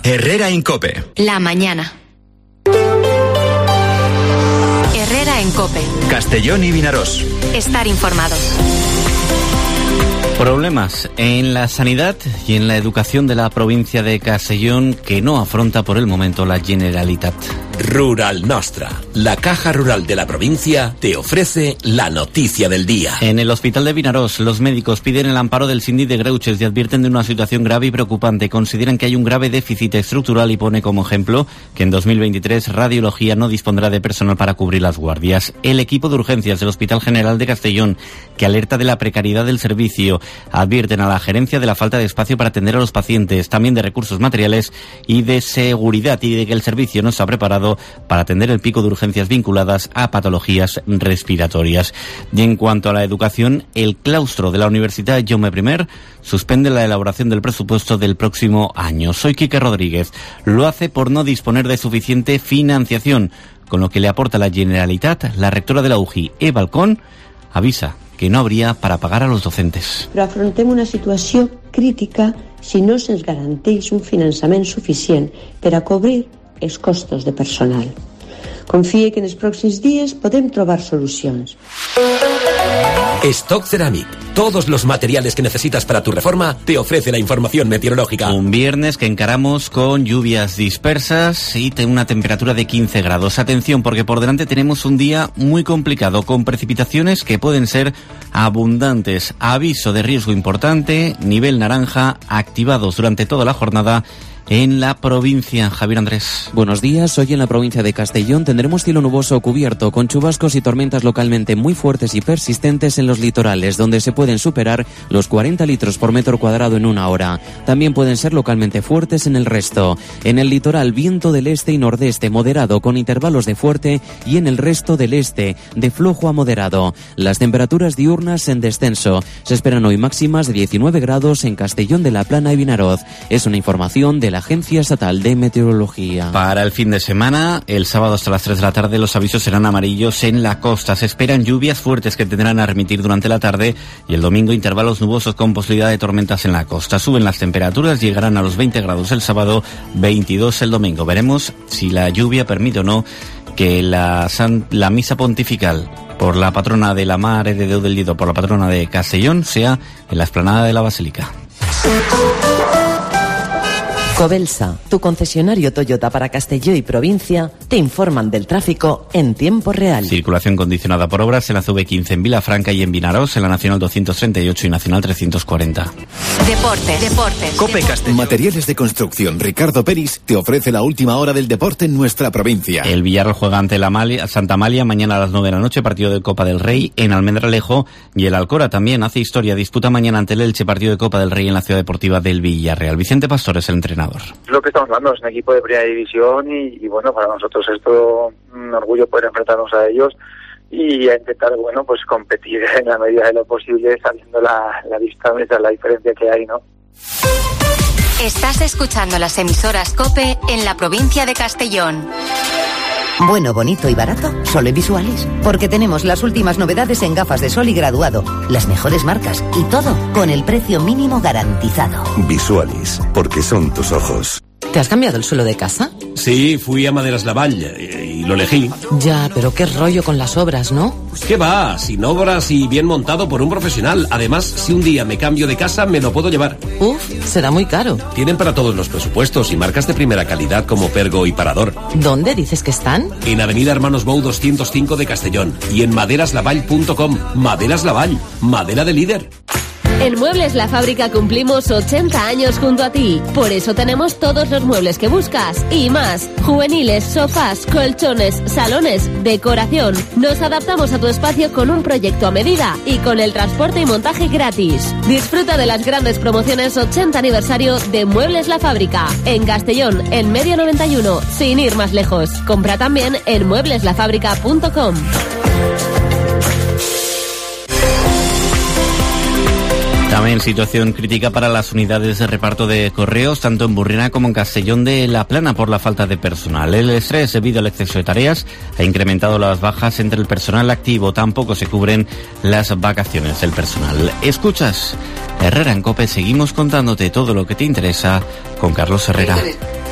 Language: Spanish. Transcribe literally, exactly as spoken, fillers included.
Herrera en COPE. La mañana. Herrera en COPE. Castellón y Vinarós. Estar informado. Problemas en la sanidad y en la educación de la provincia de Castellón que no afronta por el momento la Generalitat. Rural Nostra, la caja rural de la provincia, te ofrece la noticia del día. En el hospital de Vinarós, los médicos piden el amparo del síndic de Greuges y advierten de una situación grave y preocupante. Consideran que hay un grave déficit estructural y pone como ejemplo que en dos mil veintitrés Radiología no dispondrá de personal para cubrir las guardias. El equipo de urgencias del Hospital General de Castellón, que alerta de la precariedad del servicio, advierten a la gerencia de la falta de espacio para atender a los pacientes, también de recursos materiales y de seguridad, y de que el servicio no está preparado para atender el pico de urgencias vinculadas a patologías respiratorias. Y en cuanto a la educación, el claustro de la Universidad Jaume I suspende la elaboración del presupuesto del próximo año. Soy Quique Rodríguez. Lo hace por no disponer de suficiente financiación, con lo que le aporta la Generalitat. La rectora de la U J I, Eva Alcón, avisa que no habría para pagar a los docentes. Però afrontem una situació crítica si no se'ns garanteix un finançament suficient per a cobrir els costos de personal. Confie que en els pròxims dies podem trobar solucions. Stock Ceramic. Todos los materiales que necesitas para tu reforma te ofrece la información meteorológica. Un viernes que encaramos con lluvias dispersas y una temperatura de quince grados. Atención, porque por delante tenemos un día muy complicado, con precipitaciones que pueden ser abundantes. Aviso de riesgo importante, nivel naranja, activados durante toda la jornada en la provincia. Javier Andrés. Buenos días. Hoy en la provincia de Castellón tendremos cielo nuboso cubierto con chubascos y tormentas localmente muy fuertes y persistentes en los litorales, donde se pueden superar los cuarenta litros por metro cuadrado en una hora. También pueden ser localmente fuertes en el resto. En el litoral, viento del este y nordeste moderado con intervalos de fuerte, y en el resto del este de flojo a moderado. Las temperaturas diurnas en descenso. Se esperan hoy máximas de diecinueve grados en Castellón de la Plana y Vinaroz. Es una información de la Agencia Estatal de Meteorología. Para el fin de semana, el sábado hasta las tres de la tarde, los avisos serán amarillos en la costa. Se esperan lluvias fuertes que tendrán a remitir durante la tarde, y el domingo intervalos nubosos con posibilidad de tormentas en la costa. Suben las temperaturas, llegarán a los veinte grados el sábado, veintidós el domingo. Veremos si la lluvia permite o no que la, san, la misa pontifical por la patrona de la Mare de Déu del Lido, por la patrona de Castellón, sea en la explanada de la Basílica. Cobelsa, tu concesionario Toyota para Castelló y provincia, te informan del tráfico en tiempo real. Circulación condicionada por obras en la C V quince en Vilafranca y en Vinarós, en la Nacional doscientos treinta y ocho y Nacional trescientos cuarenta. Deportes, deportes. COPE Castellón. Materiales de construcción Ricardo Peris te ofrece la última hora del deporte en nuestra provincia. El Villarreal juega ante la Malia, Santa Amalia mañana a las nueve de la noche, partido de Copa del Rey en Almendralejo, y el Alcora también hace historia, disputa mañana ante el Elche, partido de Copa del Rey en la Ciudad Deportiva del Villarreal. Vicente Pastor es el entrenador. Es lo que estamos hablando, es un equipo de primera división y, y bueno, para nosotros es todo un orgullo poder enfrentarnos a ellos y a intentar, bueno, pues competir en la medida de lo posible, sabiendo la, la distancia, la diferencia que hay, ¿no? Estás escuchando las emisoras COPE en la provincia de Castellón. Bueno, bonito y barato, solo en Visualis. Porque tenemos las últimas novedades en gafas de sol y graduado, las mejores marcas y todo con el precio mínimo garantizado. Visualis, porque son tus ojos. ¿Te has cambiado el suelo de casa? Sí, fui a Maderas Lavalle y, y lo elegí. Ya, pero qué rollo con las obras, ¿no? ¿Qué va? Sin obras y bien montado por un profesional. Además, si un día me cambio de casa, me lo puedo llevar. Uf, será muy caro. Tienen para todos los presupuestos y marcas de primera calidad como Pergo y Parador. ¿Dónde dices que están? En Avenida Hermanos Bou doscientos cinco de Castellón y en maderaslavall punto com. Maderas Lavall, madera de líder. En Muebles La Fábrica cumplimos ochenta años junto a ti. Por eso tenemos todos los muebles que buscas y más. Juveniles, sofás, colchones, salones, decoración. Nos adaptamos a tu espacio con un proyecto a medida y con el transporte y montaje gratis. Disfruta de las grandes promociones ochenta aniversario de Muebles La Fábrica. En Castellón, en Medio noventa y uno, sin ir más lejos. Compra también en muebles la fábrica punto com. También situación crítica para las unidades de reparto de correos, tanto en Burriana como en Castellón de la Plana, por la falta de personal. El estrés debido al exceso de tareas ha incrementado las bajas entre el personal activo. Tampoco se cubren las vacaciones del personal. Escuchas Herrera en COPE, seguimos contándote todo lo que te interesa con Carlos Herrera.